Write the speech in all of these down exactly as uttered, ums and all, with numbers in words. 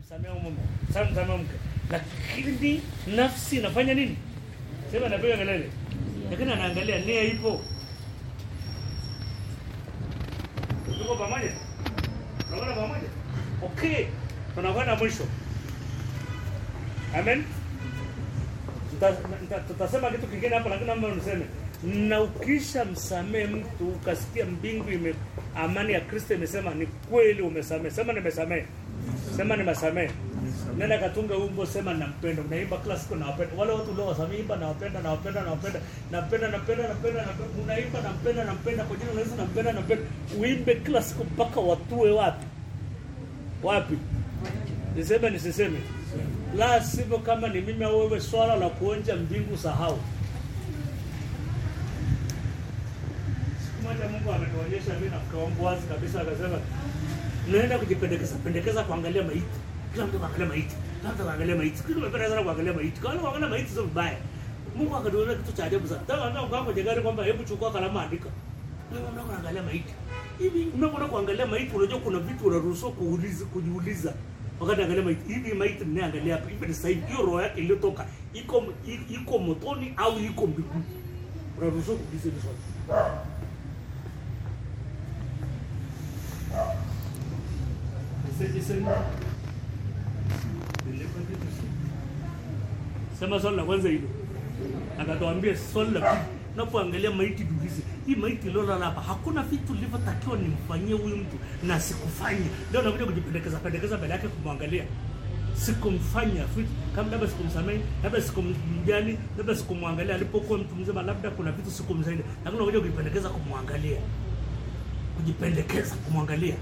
kumsamehe mume, sasa msamehe mke. Lakini nafsi inafanya nini? Sema napiga kelele. Lakini anaangalia nia ipo. Tuko pamoja? Tunaona pamoja? Okay. Tunakwenda mwisho. Amen. Tutasema kitu kingine hapo, lakini naomba niseme, na ukisha msamehe mtu ukasikia mbingu ime amani ya Kristo imesema ni kweli umesamehe. Sema nimesamehe. Sema nimesamehe. Nenda katunga wimbo sema nampenda. Unaimba kila siku nawapenda. Wale watu leo wasameimba nawapenda nawapenda nawapenda. Napenda napenda napenda napenda. Unaimba nampenda nampenda kwa jina la Yesu nampenda nampenda. Uimbe kila siku mpaka watue wapi? Wapi? Niseme nisiseme. La sivyo kama ni mimi au wewe, swala la kuonja mbingu sahau. Siku moja Mungu ametuonyesha mimi na mkawangu wazi kabisa, akasema naenda kujipendekeza pendekeza kuangalia maiti. Kila mtu anaangalia maiti. Kila mtu anaangalia maiti. Kila mtu anapenda kuangalia maiti. Kwa nini kuangalia maiti sio vibaya? Mungu akatuona kitu cha ajabu sana. Tazama ndio kwa kwenye gari kwamba hebu chukua kalamu andika. Wewe unaona kuangalia maiti. Hivi unapoona kuangalia maiti unajua kuna vitu unaruhusiwa kuuliza kujiuliza. Wakati angalia maiti, hivi maiti mnaangalia hapa, hivi sasa hivi hiyo roho yake iliyotoka iko iko motoni au iko mbinguni? Unaruhusiwa kuuliza hizo swali. Sema swali la kwanza hilo. Akatuambia swali la pili, unapoangalia maiti dulize, hii maiti lolala hapa hakuna vitu vilivyotakiwa nimfanyie huyu mtu na sikufanya. Ndio nakuja kujipendekeza pendekeza mbele yake kumwangalia. Sikumfanya vitu kama labda sikumsamehe, labda sikumjali, labda sikumwangalia alipokuwa mtu mzima, labda kuna vitu sikumsaidia. Lakini unakuja kujipendekeza kumwangalia. Kujipendekeza kumwangalia.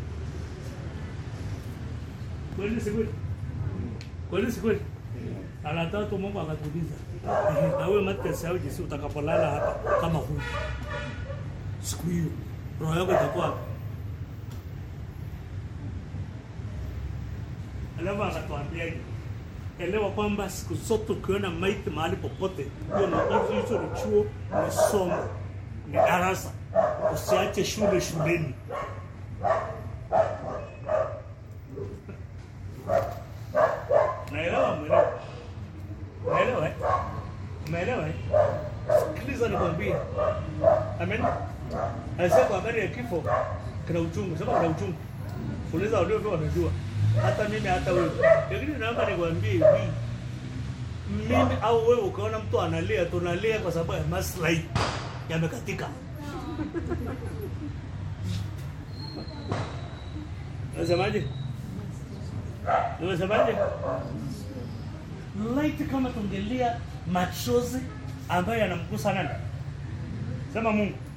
Kweli si kweli? Kweli si kweli? Ala tatu Mungu akatuuliza, na wewe Mathayo au Yesu utakapolala hapa kama huyu, siku hiyo roho yako itakuwa hapa. Alafu akatuambia elewa kwamba siku zote ukiona maiti mahali popote, hiyo ni hizo ni chuo, ni somo, ni darasa. Usiache shule shuleni. Naelewa mwelewa. Naelewa eh? Umeelewa eh? Sikiliza nikwambie. Amen. Asa kwa habari ya kifo kuna uchungu, sema kuna uchungu. Uliza wale watu wanajua. Hata mimi hata wewe. Lakini naomba nikwambie hivi. Mimi au wewe ukaona mtu analia, tunalia kwa sababu ya maslahi yamekatika. Unasemaje? Unasemaje? Laiti kama tungelia machozi ambayo yanamgusa nani? Sema Mungu.